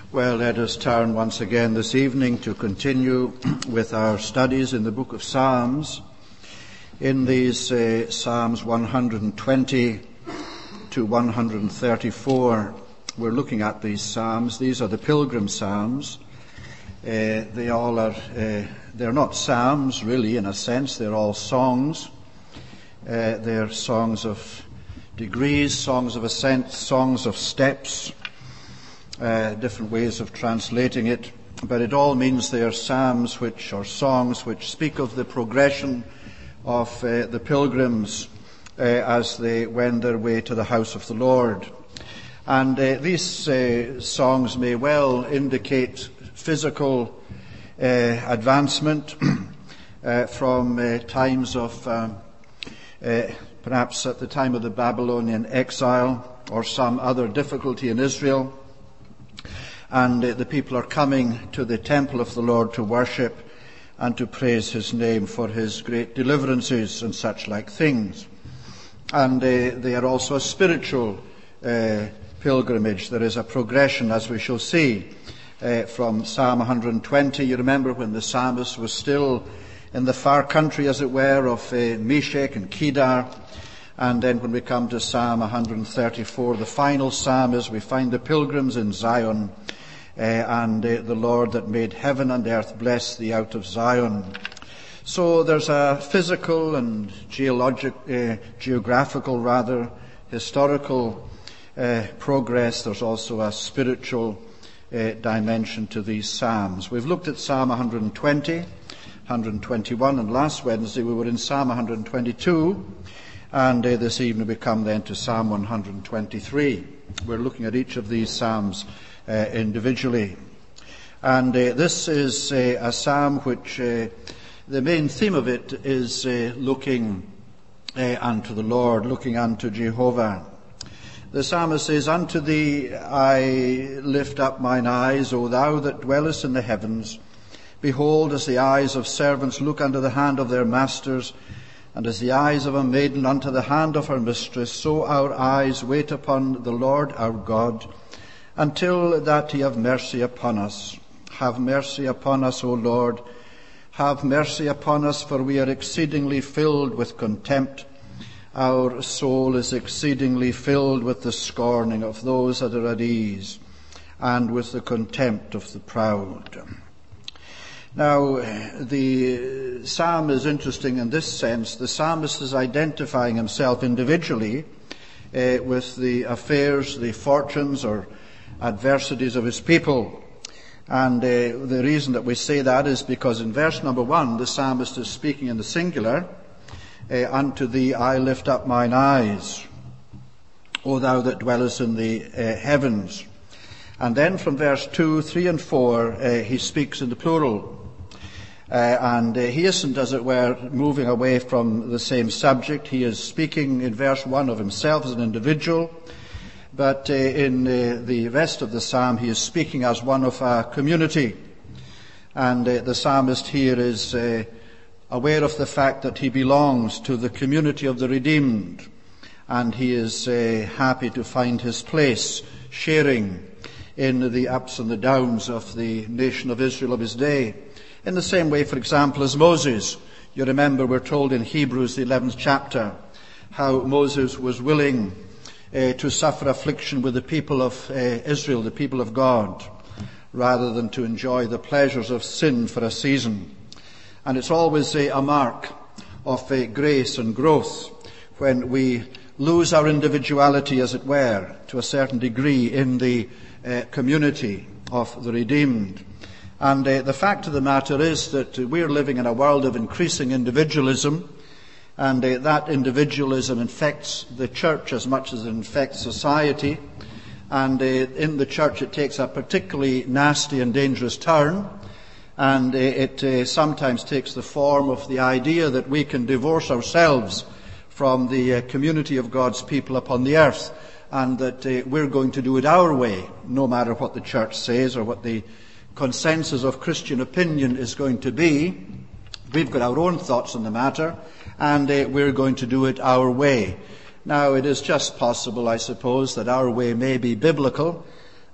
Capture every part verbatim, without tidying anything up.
Well, let us turn once again this evening to continue with our studies in the book of Psalms. In these uh, Psalms one hundred twenty to one hundred thirty-four, we're looking at these Psalms. These are the Pilgrim Psalms. Uh, they all are, uh, they're not psalms really in a sense, they're all songs. Uh, they're songs of degrees, songs of ascent, songs of steps. Uh, different ways of translating it, but it all means they are psalms which, or songs which speak of the progression of uh, the pilgrims uh, as they wend their way to the house of the Lord. And uh, these uh, songs may well indicate physical uh, advancement uh, from uh, times of um, uh, perhaps at the time of the Babylonian exile or some other difficulty in Israel. And uh, the people are coming to the temple of the Lord to worship and to praise His name for His great deliverances and such like things. And uh, they are also a spiritual uh, pilgrimage. There is a progression, as we shall see, uh, from Psalm one hundred twenty. You remember when the psalmist was still in the far country, as it were, of uh, Meshech and Kedar. And then when we come to Psalm one hundred thirty-four, the final psalm is we find the pilgrims in Zion, uh, and uh, the Lord that made heaven and earth bless thee out of Zion. So there's a physical and geologic, uh, geographical rather, historical uh, progress. There's also a spiritual uh, dimension to these psalms. We've looked at Psalm one hundred twenty, one hundred twenty-one, and last Wednesday we were in Psalm one hundred twenty-two. And uh, this evening we come then to Psalm one hundred twenty-three. We're looking at each of these psalms uh, individually. And uh, this is uh, a psalm which uh, the main theme of it is uh, looking uh, unto the Lord, looking unto Jehovah. The psalmist says, Unto thee I lift up mine eyes, O thou that dwellest in the heavens. Behold, as the eyes of servants look unto the hand of their masters, and as the eyes of a maiden unto the hand of her mistress, so our eyes wait upon the Lord our God, until that he have mercy upon us. Have mercy upon us, O Lord. Have mercy upon us, for we are exceedingly filled with contempt. Our soul is exceedingly filled with the scorning of those that are at ease, and with the contempt of the proud. Now, the psalm is interesting in this sense. The psalmist is identifying himself individually uh, with the affairs, the fortunes or adversities of his people. And uh, the reason that we say that is because in verse number one, the psalmist is speaking in the singular. Uh, Unto thee I lift up mine eyes, O thou that dwellest in the uh, heavens. And then from verse two, three and four, uh, he speaks in the plural. Uh, and uh, he isn't, as it were, moving away from the same subject. He is speaking in verse one of himself as an individual, but uh, in uh, the rest of the psalm he is speaking as one of a community. And uh, the psalmist here is uh, aware of the fact that he belongs to the community of the redeemed, and he is uh, happy to find his place, sharing in the ups and the downs of the nation of Israel of his day. In the same way, for example, as Moses. You remember we're told in Hebrews, the eleventh chapter, how Moses was willing uh, to suffer affliction with the people of uh, Israel, the people of God, rather than to enjoy the pleasures of sin for a season. And it's always uh, a mark of uh, grace and growth when we lose our individuality, as it were, to a certain degree in the uh, community of the redeemed. And uh, the fact of the matter is that uh, we're living in a world of increasing individualism, and uh, that individualism infects the church as much as it infects society. And uh, in the church it takes a particularly nasty and dangerous turn, and uh, it uh, sometimes takes the form of the idea that we can divorce ourselves from the uh, community of God's people upon the earth, and that uh, we're going to do it our way, no matter what the church says or what the consensus of Christian opinion is going to be. We've got our own thoughts on the matter, and uh, we're going to do it our way. Now, it is just possible, I suppose, that our way may be biblical,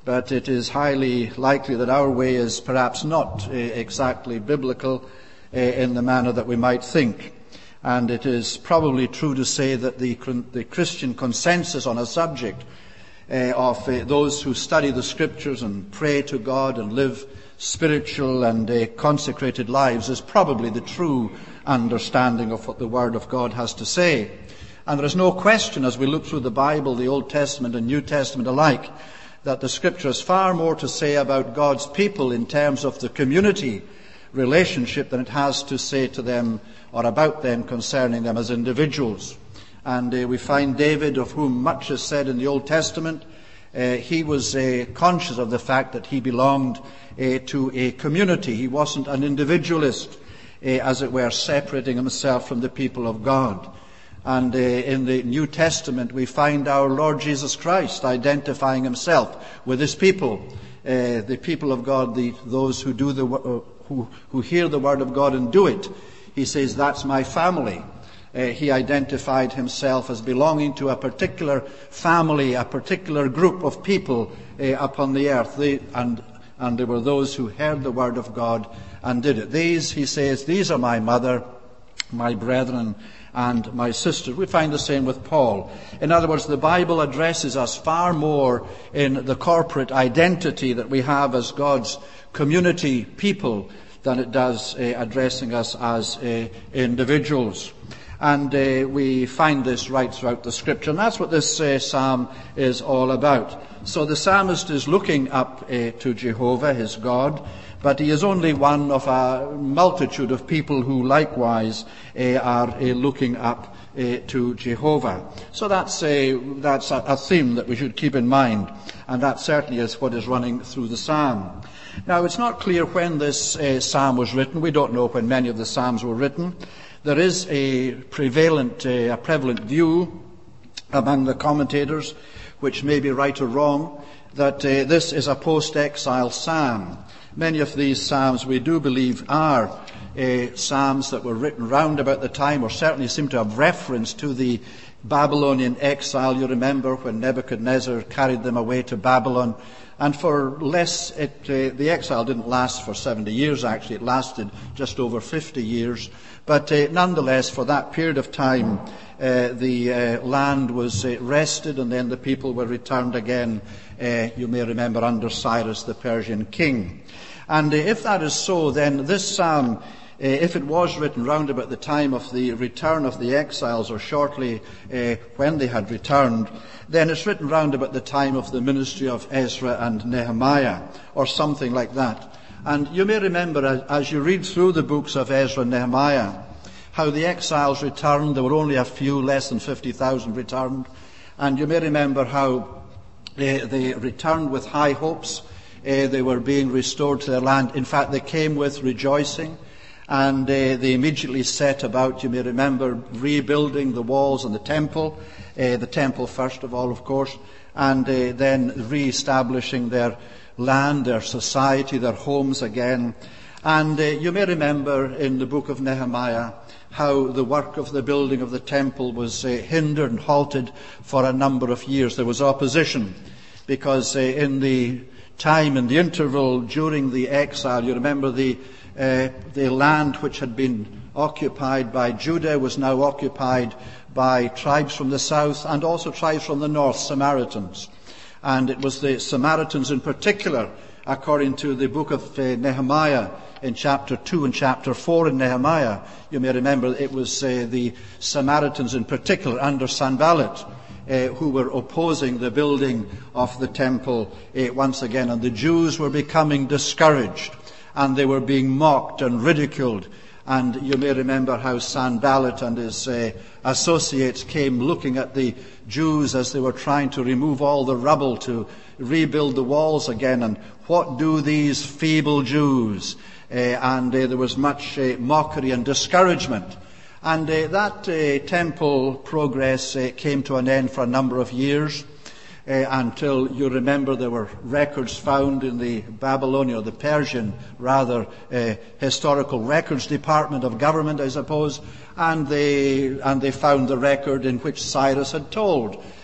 but it is highly likely that our way is perhaps not uh, exactly biblical uh, in the manner that we might think. And it is probably true to say that the, the Christian consensus on a subject uh, of uh, those who study the Scriptures and pray to God and live spiritual and uh, consecrated lives is probably the true understanding of what the Word of God has to say. And there is no question, as we look through the Bible, the Old Testament and New Testament alike, that the Scripture has far more to say about God's people in terms of the community relationship than it has to say to them or about them concerning them as individuals. And uh, we find David, of whom much is said in the Old Testament, uh, he was uh, conscious of the fact that he belonged uh, to a community. He wasn't an individualist, uh, as it were, separating himself from the people of God. And uh, in the New Testament we find our Lord Jesus Christ identifying himself with his people, uh, the people of God, the, those who do the uh, who, who hear the word of God and do it. He says, "That's my family." Uh, he identified himself as belonging to a particular family, a particular group of people uh, upon the earth. They, and and there were those who heard the word of God and did it. These, he says, "These are my mother, my brethren, and my sisters." We find the same with Paul. In other words, the Bible addresses us far more in the corporate identity that we have as God's community people than it does uh, addressing us as uh, individuals. And uh, we find this right throughout the Scripture. And that's what this uh, psalm is all about. So the psalmist is looking up uh, to Jehovah, his God, but he is only one of a multitude of people who likewise uh, are uh, looking up uh, to Jehovah. So that's, a, that's a, a theme that we should keep in mind. And that certainly is what is running through the psalm. Now, it's not clear when this uh, psalm was written. We don't know when many of the psalms were written. There is a prevalent, uh, a prevalent view among the commentators, which may be right or wrong, that uh, this is a post-exile psalm. Many of these psalms, we do believe, are uh, psalms that were written round about the time, or certainly seem to have reference to the Babylonian exile. You remember when Nebuchadnezzar carried them away to Babylon. And for less, it, uh, the exile didn't last for seventy years, actually. It lasted just over fifty years. But uh, nonetheless, for that period of time, uh, the uh, land was uh, rested, and then the people were returned again, uh, you may remember, under Cyrus the Persian king. And uh, if that is so, then this psalm, uh, if it was written round about the time of the return of the exiles, or shortly uh, when they had returned, then it's written round about the time of the ministry of Ezra and Nehemiah, or something like that. And you may remember, as, as you read through the books of Ezra and Nehemiah, how the exiles returned. There were only a few, less than fifty thousand returned. And you may remember how they, they returned with high hopes. Uh, they were being restored to their land. In fact, they came with rejoicing. And uh, they immediately set about, you may remember, rebuilding the walls and the temple. Uh, the temple first of all, of course. And uh, then re-establishing their land, their society, their homes again. And uh, you may remember in the book of Nehemiah how the work of the building of the temple was uh, hindered and halted for a number of years. There was opposition because uh, in the time, in the interval during the exile, you remember the uh, the land which had been occupied by Judah was now occupied by tribes from the south and also tribes from the north, Samaritans. And it was the Samaritans in particular, according to the book of uh, Nehemiah in chapter two and chapter four in Nehemiah. You may remember it was uh, the Samaritans in particular under Sanballat uh, who were opposing the building of the temple uh, once again. And the Jews were becoming discouraged and they were being mocked and ridiculed. And you may remember how Sanballat and his uh, associates came looking at the Jews as they were trying to remove all the rubble to rebuild the walls again. And what do these feeble Jews? Uh, and uh, there was much uh, mockery and discouragement. And uh, that uh, temple progress uh, came to an end for a number of years. Uh, until, you remember, there were records found in the Babylonian, or the Persian, rather, uh, historical records department of government, I suppose, and they and they found the record in which Cyrus had told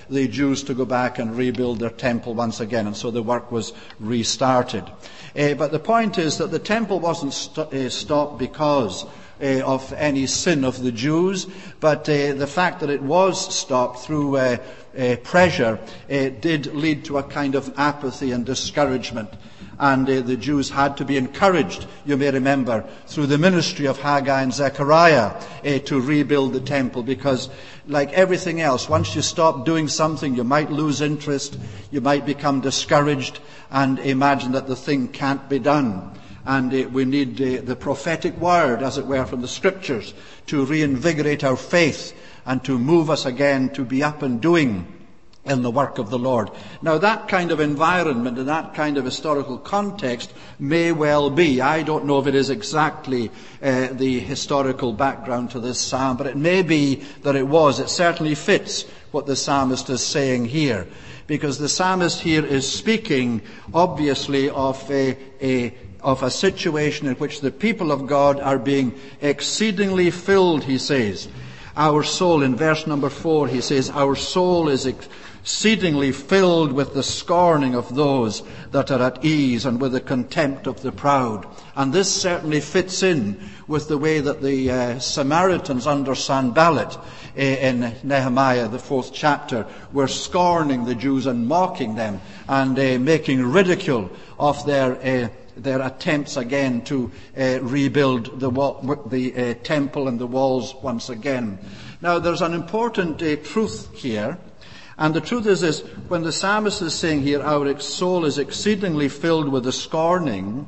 the Jews to go back and rebuild their temple once again, and so the work was restarted. Uh, but the point is that the temple wasn't st- uh, stopped because uh, of any sin of the Jews, but uh, the fact that it was stopped through uh, uh, pressure uh, did lead to a kind of apathy and discouragement. And uh, the Jews had to be encouraged, you may remember, through the ministry of Haggai and Zechariah uh, to rebuild the temple, because like everything else, once you stop doing something, you might lose interest, you might become discouraged and imagine that the thing can't be done. And uh, we need uh, the prophetic word, as it were, from the Scriptures to reinvigorate our faith and to move us again to be up and doing in the work of the Lord. Now, that kind of environment and that kind of historical context may well be. I don't know if it is exactly uh, the historical background to this psalm, but it may be that it was. It certainly fits what the psalmist is saying here, because the psalmist here is speaking, obviously, of a, a of a situation in which the people of God are being exceedingly filled, he says. Our soul, in verse number four, he says, our soul is exceedingly filled with the scorning of those that are at ease and with the contempt of the proud. And this certainly fits in with the way that the uh, Samaritans under Sanballat uh, in Nehemiah, the fourth chapter, were scorning the Jews and mocking them and uh, making ridicule of their uh, their attempts again to uh, rebuild the, wall, the uh, temple and the walls once again. Now, there's an important uh, truth here, and the truth is this: when the psalmist is saying here, our soul is exceedingly filled with the scorning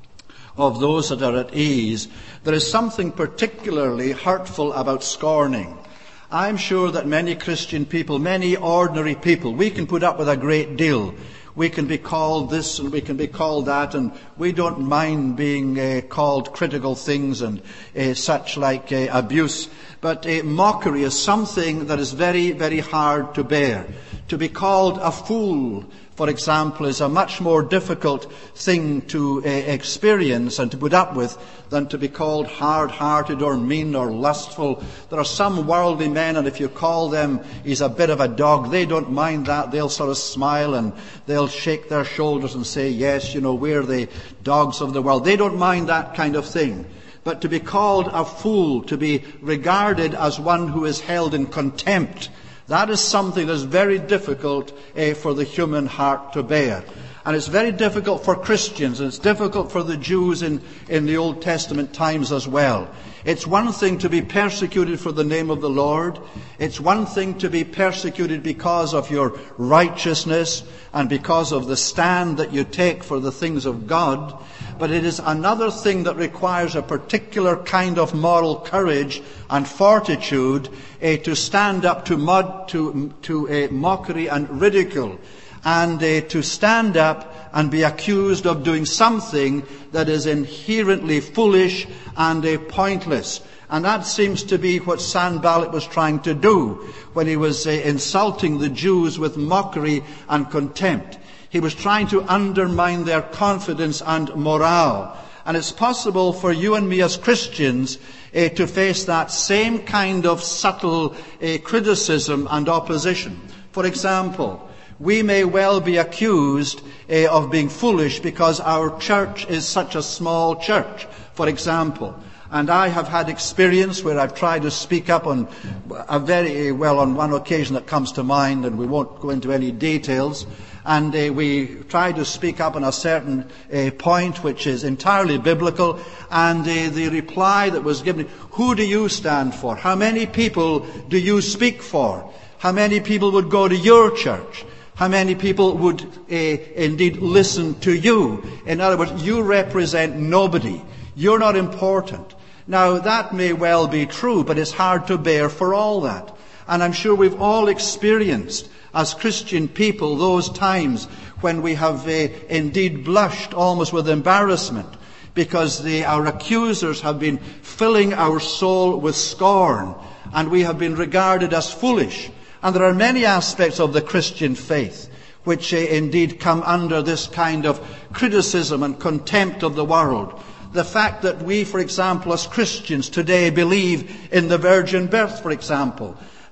of those that are at ease, there is something particularly hurtful about scorning. I'm sure that many Christian people, many ordinary people, we can put up with a great deal. We can be called this and we can be called that, and we don't mind being uh, called critical things and uh, such like uh, abuse. But uh, mockery is something that is very, very hard to bear. To be called a fool, for example, is a much more difficult thing to uh, experience and to put up with than to be called hard-hearted or mean or lustful. There are some worldly men, and if you call them, he's a bit of a dog, they don't mind that. They'll sort of smile and they'll shake their shoulders and say, yes, you know, we're the dogs of the world. They don't mind that kind of thing. But to be called a fool, to be regarded as one who is held in contempt, that is something that is very difficult uh, for the human heart to bear. And it's very difficult for Christians, and it's difficult for the Jews in, in the Old Testament times as well. It's one thing to be persecuted for the name of the Lord. It's one thing to be persecuted because of your righteousness and because of the stand that you take for the things of God. But it is another thing that requires a particular kind of moral courage and fortitude uh, to stand up to, mud, to, to uh, mockery and ridicule, and uh, to stand up and be accused of doing something that is inherently foolish and uh, pointless. And that seems to be what Sanballat was trying to do when he was uh, insulting the Jews with mockery and contempt. He was trying to undermine their confidence and morale. And it's possible for you and me as Christians uh, to face that same kind of subtle uh, criticism and opposition. For example, we may well be accused uh, of being foolish because our church is such a small church, for example. And I have had experience where I've tried to speak up on a very, well, on one occasion that comes to mind, and we won't go into any details. And uh, we tried to speak up on a certain uh, point which is entirely biblical. And uh, the reply that was given, who do you stand for? How many people do you speak for? How many people would go to your church? How many people would uh, indeed listen to you? In other words, you represent nobody. You're not important. Now, that may well be true, but it's hard to bear for all that. And I'm sure we've all experienced, as Christian people, those times when we have uh, indeed blushed almost with embarrassment because the, our accusers have been filling our soul with scorn, and we have been regarded as foolish. And there are many aspects of the Christian faith which uh, indeed come under this kind of criticism and contempt of the world. The fact that we, for example, as Christians today believe in the virgin birth, for example,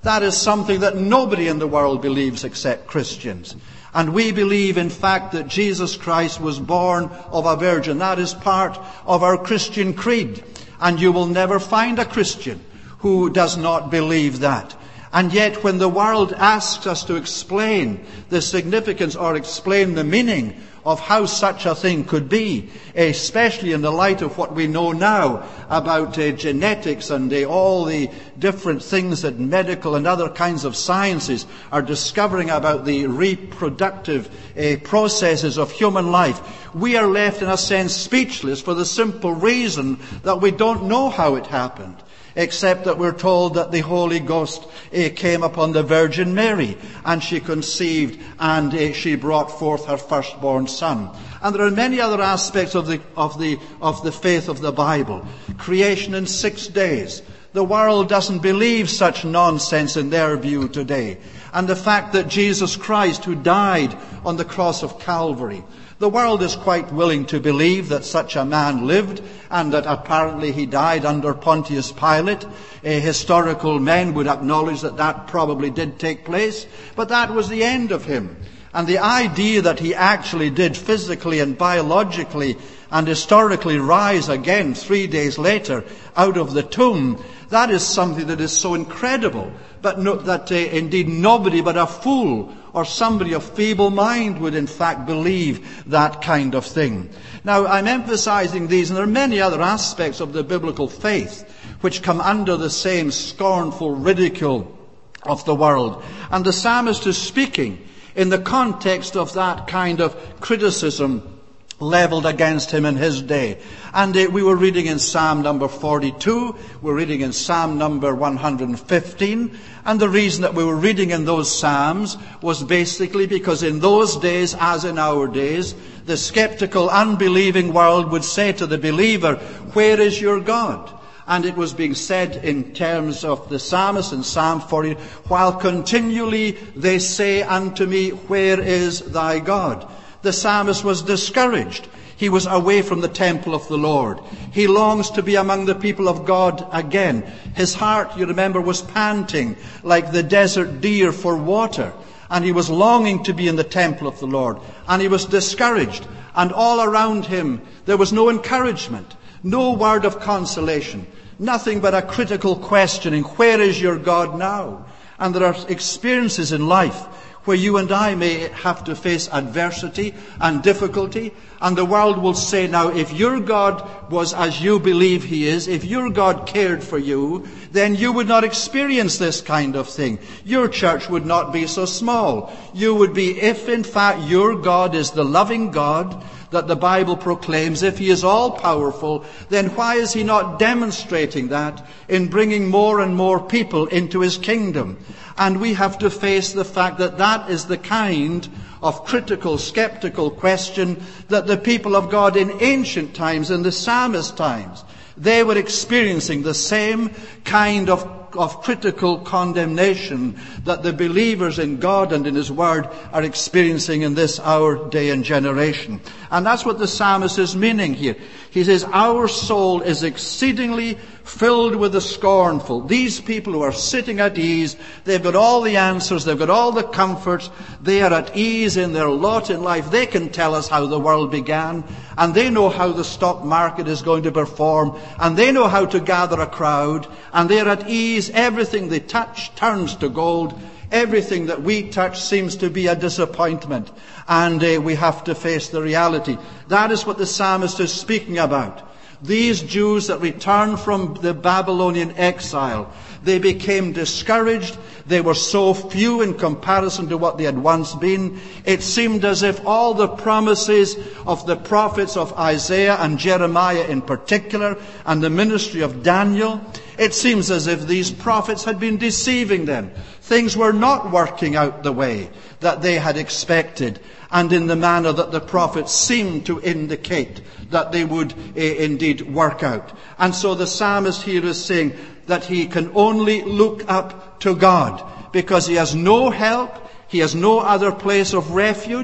That is something that nobody in the world believes except Christians. And we believe, in fact, that Jesus Christ was born of a virgin. That is part of our Christian creed. And you will never find a Christian who does not believe that. And yet, when the world asks us to explain the significance or explain the meaning of how such a thing could be, especially in the light of what we know now about uh, genetics and uh, all the different things that medical and other kinds of sciences are discovering about the reproductive uh, processes of human life, we are left in a sense speechless for the simple reason that we don't know how it happened. Except that we're told that the Holy Ghost uh, came upon the Virgin Mary, and she conceived, and uh, she brought forth her firstborn son. And there are many other aspects of the of the of the faith of the Bible. Creation in six days. The world doesn't believe such nonsense in their view today. And the fact that Jesus Christ, who died on the cross of Calvary, the world is quite willing to believe that such a man lived and that apparently he died under Pontius Pilate. Uh, historical men would acknowledge that that probably did take place, but that was the end of him. And the idea that he actually did physically and biologically and historically rise again three days later out of the tomb, that is something that is so incredible, but no, that uh, indeed nobody but a fool or somebody of feeble mind would in fact believe that kind of thing. Now, I'm emphasizing these, and there are many other aspects of the biblical faith which come under the same scornful ridicule of the world. And the psalmist is speaking in the context of that kind of criticism leveled against him in his day. And uh, we were reading in Psalm number forty-two, we're reading in Psalm number one hundred fifteen, and the reason that we were reading in those Psalms was basically because in those days, as in our days, the skeptical, unbelieving world would say to the believer, "Where is your God?" And it was being said in terms of the psalmist in Psalm forty, "While continually they say unto me, Where is thy God?" The psalmist was discouraged. He was away from the temple of the Lord. He longs to be among the people of God again. His heart, you remember, was panting like the desert deer for water. And he was longing to be in the temple of the Lord. And he was discouraged. And all around him, there was no encouragement, no word of consolation, nothing but a critical questioning, where is your God now? And there are experiences in life where you and I may have to face adversity and difficulty, and the world will say, now, if your God was as you believe he is, if your God cared for you, then you would not experience this kind of thing. Your church would not be so small. You would be, if in fact your God is the loving God that the Bible proclaims, if he is all-powerful, then why is he not demonstrating that in bringing more and more people into his kingdom? And we have to face the fact that that is the kind of critical, skeptical question that the people of God in ancient times, in the psalmist times, they were experiencing the same kind of, of critical condemnation that the believers in God and in his word are experiencing in this our day and generation. And that's what the psalmist is meaning here. He says, our soul is exceedingly filled with the scornful. These people who are sitting at ease, they've got all the answers, they've got all the comforts, they are at ease in their lot in life. They can tell us how the world began, and they know how the stock market is going to perform, and they know how to gather a crowd, and they're at ease. Everything they touch turns to gold. Everything that we touch seems to be a disappointment, and uh, we have to face the reality. That is what the psalmist is speaking about. These Jews that returned from the Babylonian exile, they became discouraged. They were so few in comparison to what they had once been. It seemed as if all the promises of the prophets of Isaiah and Jeremiah in particular, and the ministry of Daniel, it seems as if these prophets had been deceiving them. Things were not working out the way that they had expected, and in the manner that the prophets seemed to indicate that they would uh, indeed work out. And so the psalmist here is saying that he can only look up to God, because he has no help, he has no other place of refuge.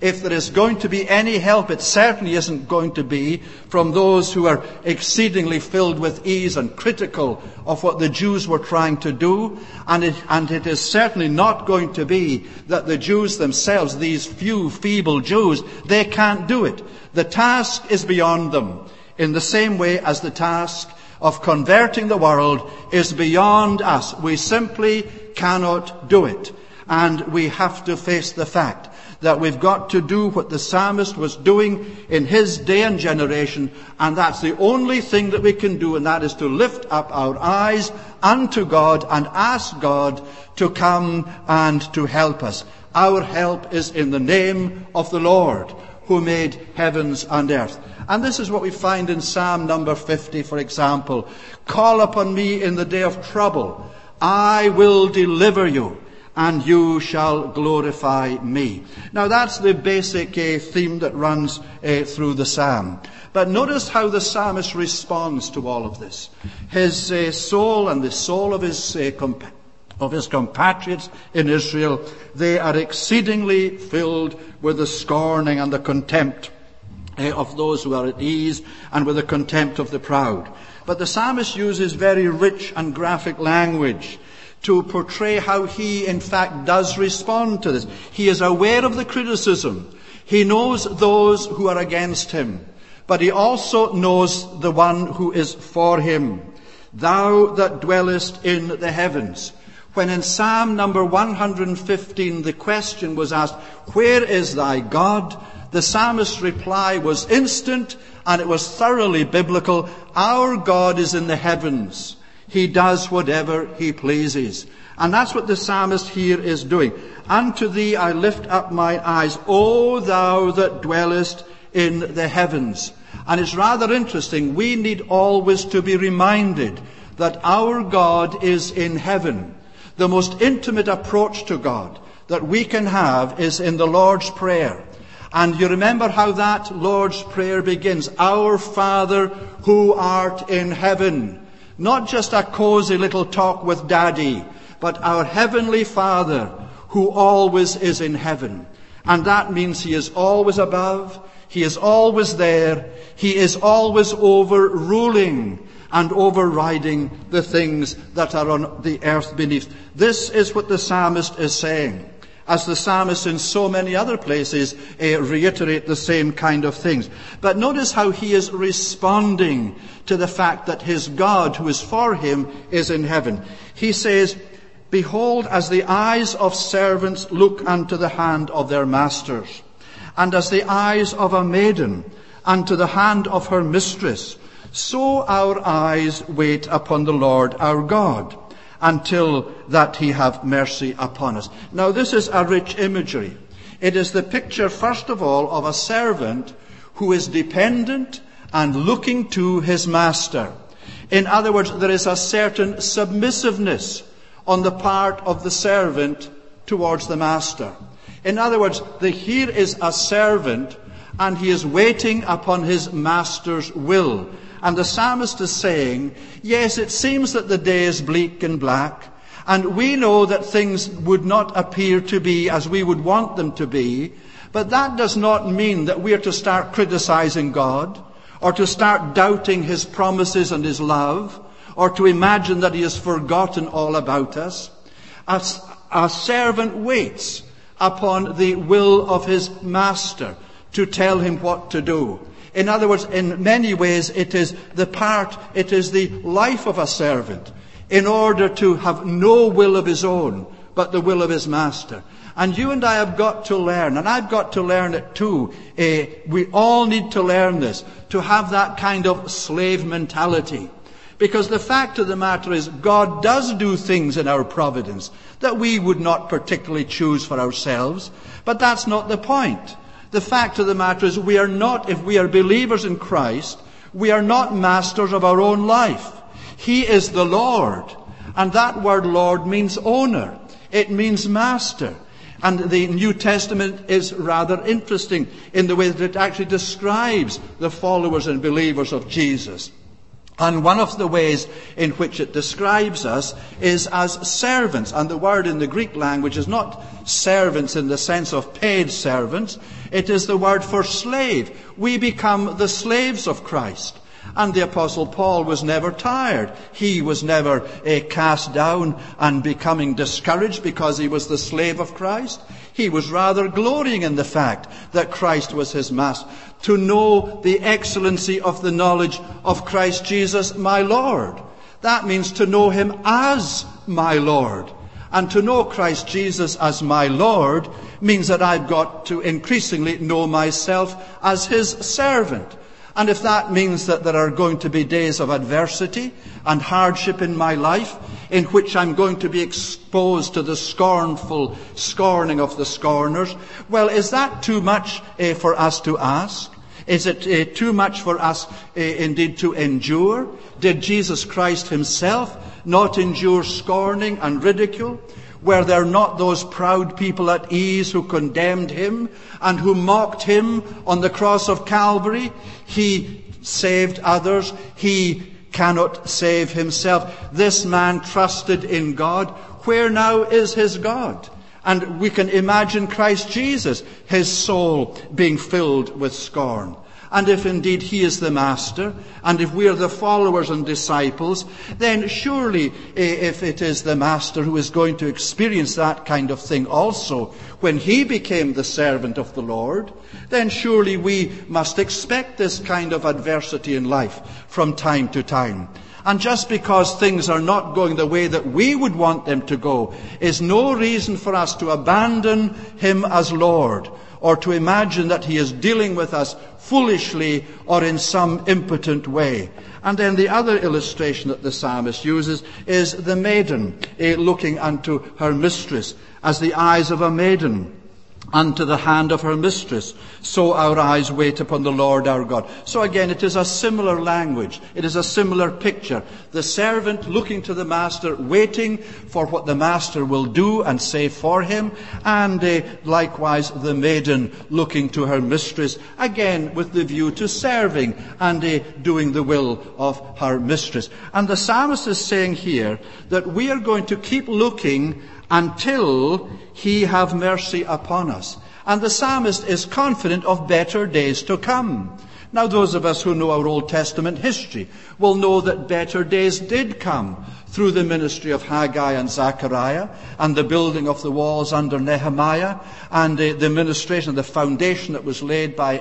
if there is going to be any help, it certainly isn't going to be from those who are exceedingly filled with ease and critical of what the Jews were trying to do. And it, and it is certainly not going to be that the Jews themselves, these few feeble Jews, they can't do it. The task is beyond them, in the same way as the task of converting the world is beyond us. We simply cannot do it. And we have to face the fact that we've got to do what the psalmist was doing in his day and generation, and that's the only thing that we can do, and that is to lift up our eyes unto God and ask God to come and to help us. Our help is in the name of the Lord, who made heavens and earth. And this is what we find in Psalm number fifty, for example. Call upon me in the day of trouble. I will deliver you, and you shall glorify me. Now that's the basic uh, theme that runs uh, through the psalm. But notice how the psalmist responds to all of this. His uh, soul and the soul of his uh, comp- of his compatriots in Israel, they are exceedingly filled with the scorning and the contempt uh, of those who are at ease, and with the contempt of the proud. But the psalmist uses very rich and graphic language to portray how he, in fact, does respond to this. He is aware of the criticism. He knows those who are against him. But he also knows the one who is for him. Thou that dwellest in the heavens. When in Psalm number one hundred fifteen the question was asked, where is thy God? The psalmist's reply was instant, and it was thoroughly biblical. Our God is in the heavens. He does whatever he pleases. And that's what the psalmist here is doing. Unto thee I lift up mine eyes, O thou that dwellest in the heavens. And it's rather interesting. We need always to be reminded that our God is in heaven. The most intimate approach to God that we can have is in the Lord's Prayer. And you remember how that Lord's Prayer begins. Our Father who art in heaven. Not just a cozy little talk with Daddy, but our Heavenly Father who always is in heaven. And that means he is always above, he is always there, he is always overruling and overriding the things that are on the earth beneath. This is what the psalmist is saying, as the psalmist in so many other places uh, reiterate the same kind of things. But notice how he is responding to the fact that his God, who is for him, is in heaven. He says, behold, as the eyes of servants look unto the hand of their masters, and as the eyes of a maiden unto the hand of her mistress, so our eyes wait upon the Lord our God, until that he have mercy upon us. Now this is a rich imagery. It is the picture, first of all, of a servant who is dependent and looking to his master. In other words, there is a certain submissiveness on the part of the servant towards the master. In other words, the, here is a servant, and he is waiting upon his master's will. And the psalmist is saying, yes, it seems that the day is bleak and black, and we know that things would not appear to be as we would want them to be, but that does not mean that we are to start criticizing God, or to start doubting his promises and his love, or to imagine that he has forgotten all about us. A, a servant waits upon the will of his master to tell him what to do. In other words, in many ways, it is the part, it is the life of a servant in order to have no will of his own, but the will of his master. And you and I have got to learn, and I've got to learn it too. Uh, we all need to learn this, to have that kind of slave mentality. Because the fact of the matter is, God does do things in our providence that we would not particularly choose for ourselves. But that's not the point. The fact of the matter is, we are not, if we are believers in Christ, we are not masters of our own life. He is the Lord. And that word Lord means owner. It means master. And the New Testament is rather interesting in the way that it actually describes the followers and believers of Jesus. And one of the ways in which it describes us is as servants. And the word in the Greek language is not servants in the sense of paid servants. It is the word for slave. We become the slaves of Christ. And the Apostle Paul was never tired. He was never uh, cast down and becoming discouraged because he was the slave of Christ. He was rather glorying in the fact that Christ was his master. To know the excellency of the knowledge of Christ Jesus, my Lord. That means to know him as my Lord. And to know Christ Jesus as my Lord means that I've got to increasingly know myself as his servant. And if that means that there are going to be days of adversity and hardship in my life, in which I'm going to be exposed to the scornful scorning of the scorners, well, is that too much uh, for us to ask? Is it uh, too much for us uh, indeed to endure? Did Jesus Christ himself not endure scorning and ridicule? Were there not those proud people at ease who condemned him and who mocked him on the cross of Calvary? He saved others. He cannot save himself. This man trusted in God. Where now is his God? And we can imagine Christ Jesus, his soul being filled with scorn. And if indeed he is the master, and if we are the followers and disciples, then surely if it is the master who is going to experience that kind of thing also, when he became the servant of the Lord, then surely we must expect this kind of adversity in life from time to time. And just because things are not going the way that we would want them to go is no reason for us to abandon him as Lord, or to imagine that he is dealing with us foolishly or in some impotent way. And then the other illustration that the psalmist uses is the maiden eh, looking unto her mistress, as the eyes of a maiden unto the hand of her mistress, so our eyes wait upon the Lord our God. So again, it is a similar language. It is a similar picture. The servant looking to the master, waiting for what the master will do and say for him, and uh, likewise the maiden looking to her mistress, again with the view to serving and uh, doing the will of her mistress. And the psalmist is saying here that we are going to keep looking until he have mercy upon us. And the psalmist is confident of better days to come. Now, those of us who know our Old Testament history will know that better days did come through the ministry of Haggai and Zechariah, and the building of the walls under Nehemiah, and uh, the ministration, the foundation that was laid by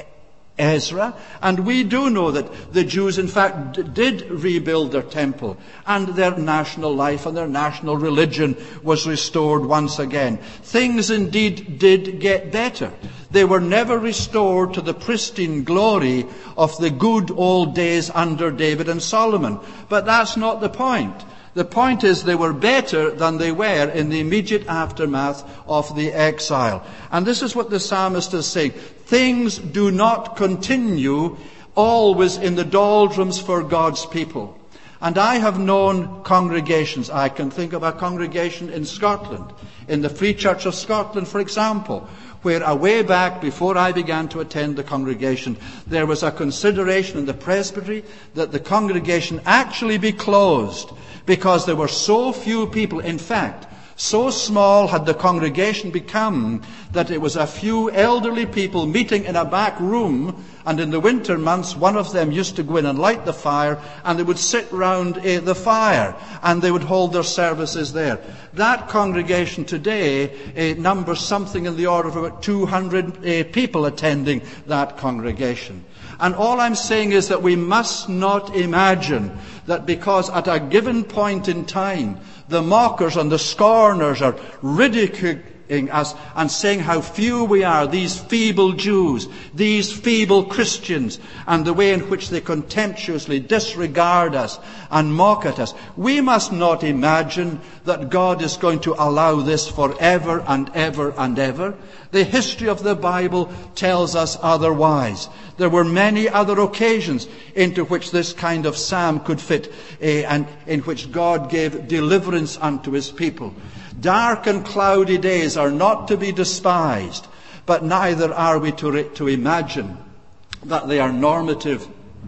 Ezra. And we do know that the Jews, in fact, d- did rebuild their temple, and their national life and their national religion was restored once again. Things indeed did get better. They were never restored to the pristine glory of the good old days under David and Solomon. But that's not the point. The point is they were better than they were in the immediate aftermath of the exile. And this is what the psalmist is saying. Things do not continue always in the doldrums for God's people. And I have known congregations. I can think of a congregation in Scotland, in the Free Church of Scotland, for example, where a way back before I began to attend the congregation, there was a consideration in the presbytery that the congregation actually be closed because there were so few people. In fact, so small had the congregation become that it was a few elderly people meeting in a back room, and in the winter months one of them used to go in and light the fire, and they would sit round uh, the fire and they would hold their services there. That congregation today uh, numbers something in the order of about two hundred uh, people attending that congregation. And all I'm saying is that we must not imagine that because at a given point in time the mockers and the scorners are ridiculing us and saying how few we are, these feeble Jews, these feeble Christians, and the way in which they contemptuously disregard us and mock at us. We must not imagine that God is going to allow this forever and ever and ever. The history of the Bible tells us otherwise. There were many other occasions into which this kind of psalm could fit, eh, and in which God gave deliverance unto his people. Dark and cloudy days are not to be despised, but neither are we to, re- to imagine that they are normative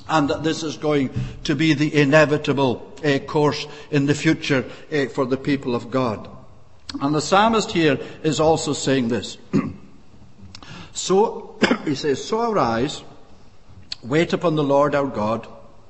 and that this is going to be the inevitable uh, course in the future uh, for the people of God. And the psalmist here is also saying this. So, he says, so arise, wait upon the Lord our God,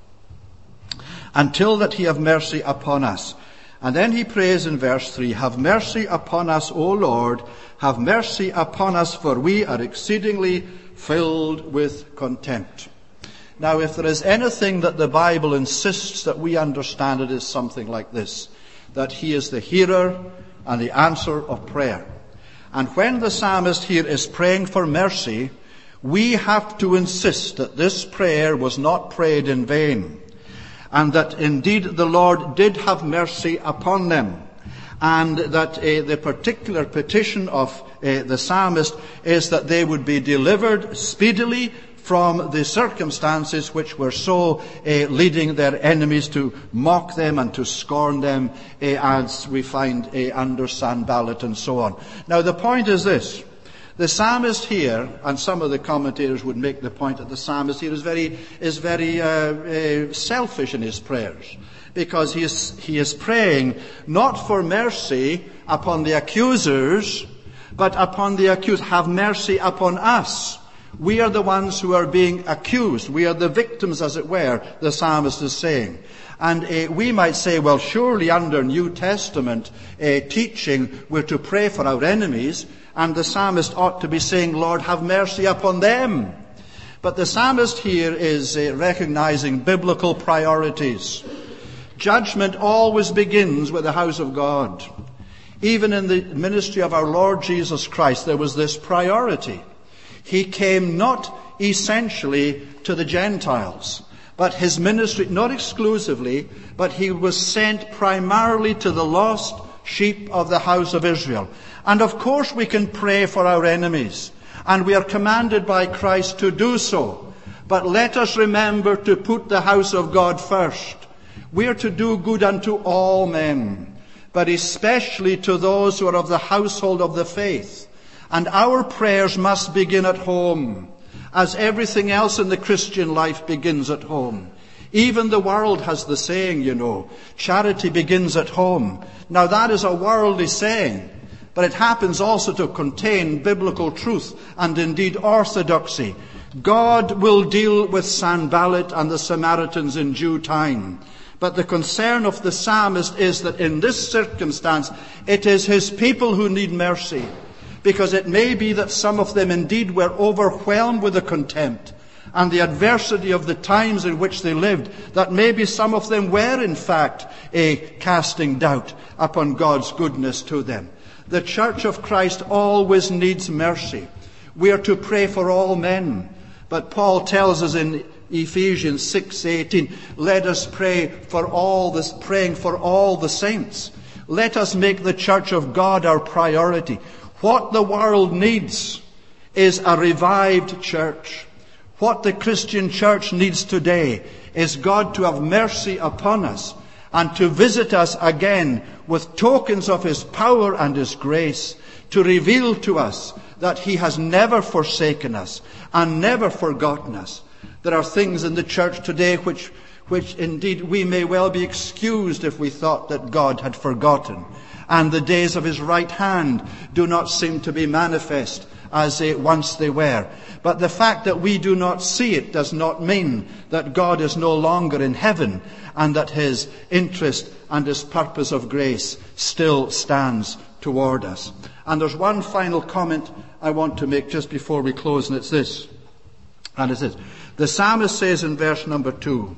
until that he have mercy upon us. And then he prays in verse three, have mercy upon us, O Lord, have mercy upon us, for we are exceedingly filled with contempt. Now, if there is anything that the Bible insists that we understand, it is something like this, that he is the hearer and the answer of prayer. And when the psalmist here is praying for mercy, we have to insist that this prayer was not prayed in vain, and that indeed the Lord did have mercy upon them, and that uh, the particular petition of uh, the psalmist is that they would be delivered speedily from the circumstances which were so uh, leading their enemies to mock them and to scorn them, uh, as we find uh, under Sanballat and so on. Now the point is this. The psalmist here, and some of the commentators would make the point that the psalmist here is very, is very uh, uh, selfish in his prayers, because he is, he is praying not for mercy upon the accusers, but upon the accused. Have mercy upon us. We are the ones who are being accused. We are the victims, as it were, the psalmist is saying. And uh, we might say, well, surely under New Testament uh, teaching, we're to pray for our enemies, and the psalmist ought to be saying, Lord, have mercy upon them. But the psalmist here is uh, recognizing biblical priorities. Judgment always begins with the house of God. Even in the ministry of our Lord Jesus Christ, there was this priority. He came not essentially to the Gentiles, but his ministry, not exclusively, but he was sent primarily to the lost sheep of the house of Israel. And of course we can pray for our enemies, and we are commanded by Christ to do so. But let us remember to put the house of God first. We are to do good unto all men, but especially to those who are of the household of the faith. And our prayers must begin at home, as everything else in the Christian life begins at home. Even the world has the saying, you know, charity begins at home. Now that is a worldly saying, but it happens also to contain biblical truth and indeed orthodoxy. God will deal with Sanballat and the Samaritans in due time. But the concern of the psalmist is that in this circumstance, it is his people who need mercy. Because it may be that some of them indeed were overwhelmed with the contempt and the adversity of the times in which they lived, that maybe some of them were in fact a casting doubt upon God's goodness to them. The Church of Christ always needs mercy. We are to pray for all men. But Paul tells us in Ephesians six eighteen, let us pray for all this, praying for all the saints. Let us make the Church of God our priority. What the world needs is a revived church. What the Christian church needs today is God to have mercy upon us and to visit us again with tokens of his power and his grace, to reveal to us that he has never forsaken us and never forgotten us. There are things in the church today which, which indeed we may well be excused if we thought that God had forgotten. And the days of his right hand do not seem to be manifest as they, once they were. But the fact that we do not see it does not mean that God is no longer in heaven and that his interest and his purpose of grace still stands toward us. And there's one final comment I want to make just before we close, and it's this. And it's this. The psalmist says in verse number two,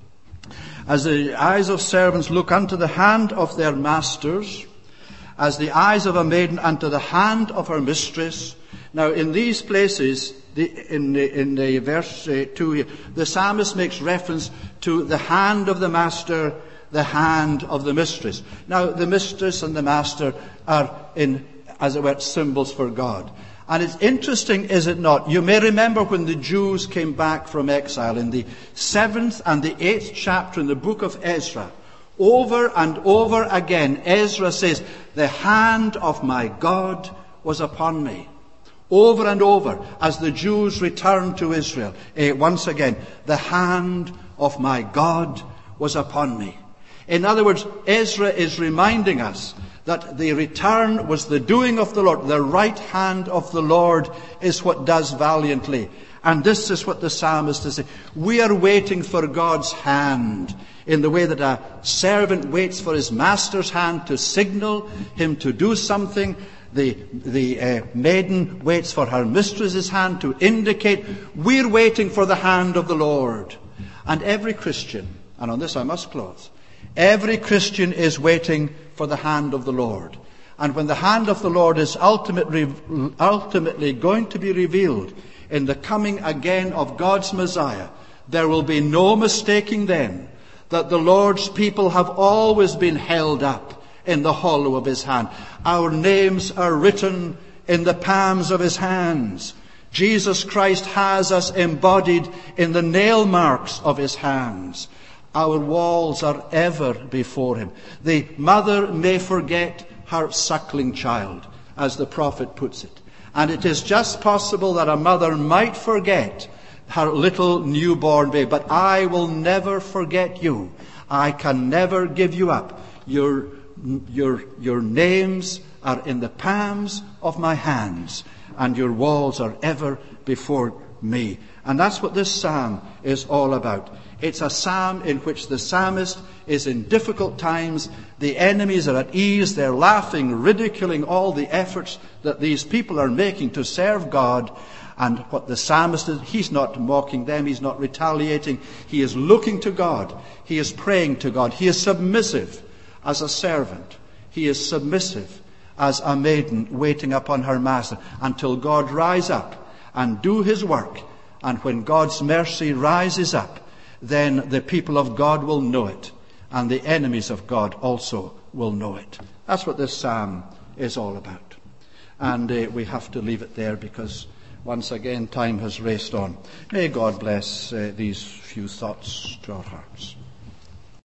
as the eyes of servants look unto the hand of their masters, as the eyes of a maiden unto the hand of her mistress. Now, in these places, the, in, the, in the verse uh, two here, the psalmist makes reference to the hand of the master, the hand of the mistress. Now, the mistress and the master are, in, as it were, symbols for God. And it's interesting, is it not? You may remember when the Jews came back from exile in the seventh and the eighth chapter in the book of Ezra. Over and over again, Ezra says, the hand of my God was upon me. Over and over, as the Jews returned to Israel, eh, once again, the hand of my God was upon me. In other words, Ezra is reminding us that the return was the doing of the Lord. The right hand of the Lord is what does valiantly. And this is what the psalmist is saying. We are waiting for God's hand in the way that a servant waits for his master's hand to signal him to do something. The, the uh, maiden waits for her mistress's hand to indicate. We're waiting for the hand of the Lord. And every Christian, and on this I must close, every Christian is waiting for the hand of the Lord. And when the hand of the Lord is ultimately, ultimately going to be revealed in the coming again of God's Messiah, there will be no mistaking then that the Lord's people have always been held up in the hollow of his hand. Our names are written in the palms of his hands. Jesus Christ has us embodied in the nail marks of his hands. Our walls are ever before him. The mother may forget her suckling child, as the prophet puts it. And it is just possible that a mother might forget her little newborn babe. But I will never forget you. I can never give you up. Your Your, your names are in the palms of my hands, and your walls are ever before me. And that's what this psalm is all about. It's a psalm in which the psalmist is in difficult times. The enemies are at ease. They're laughing, ridiculing all the efforts that these people are making to serve God. And what the psalmist is, he's not mocking them. He's not retaliating. He is looking to God. He is praying to God. He is submissive as a servant. He is submissive as a maiden waiting upon her master until God rise up and do his work. And when God's mercy rises up, then the people of God will know it, and the enemies of God also will know it. That's what this psalm is all about. And uh, we have to leave it there because once again time has raced on. May God bless uh, these few thoughts to our hearts.